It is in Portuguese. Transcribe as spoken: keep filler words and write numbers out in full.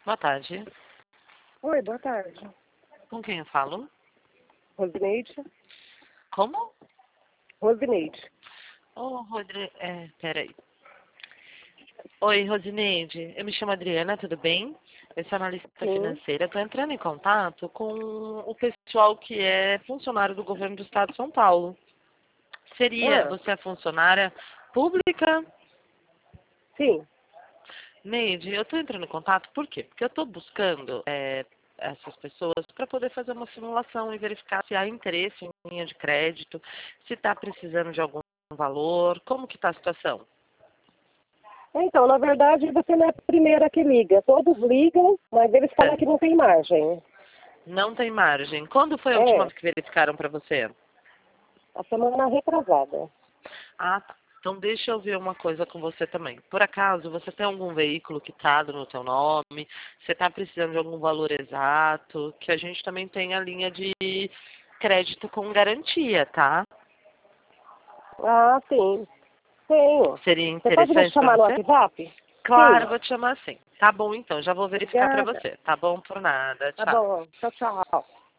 Boa tarde. Oi, boa tarde. Com quem eu falo? Rosineide. Como? Rosineide. Ô, Rodrigo, é, peraí. Oi, Rosineide. Eu me chamo Adriana, tudo bem? Eu sou analista Sim. financeira. Estou entrando em contato com o pessoal que é funcionário do governo do estado de São Paulo. Seria, Ah, você é funcionária pública? sim. Neide, eu estou entrando em contato por quê? Porque eu estou buscando é, essas pessoas para poder fazer uma simulação e verificar se há interesse em linha de crédito, se está precisando de algum valor, como que está a situação? Então, na verdade, você não é a primeira que liga. Todos ligam, mas eles falam É, que não tem margem. não tem margem. Quando foi a última É, vez que verificaram para você? a semana retrasada. Ah, tá. Então deixa eu ver uma coisa com você também. Por acaso, você tem algum veículo quitado no seu nome? Você está precisando de algum valor exato? Que a gente também tem a linha de crédito com garantia, tá? Ah, sim. Tenho. Seria Você pode me interessante para chamar no você? WhatsApp? Claro, Sim. vou te chamar assim. Tá bom, então. Já vou verificar para Obrigada. você. Tá bom por nada. Tá Tchau. bom. Tchau, tchau.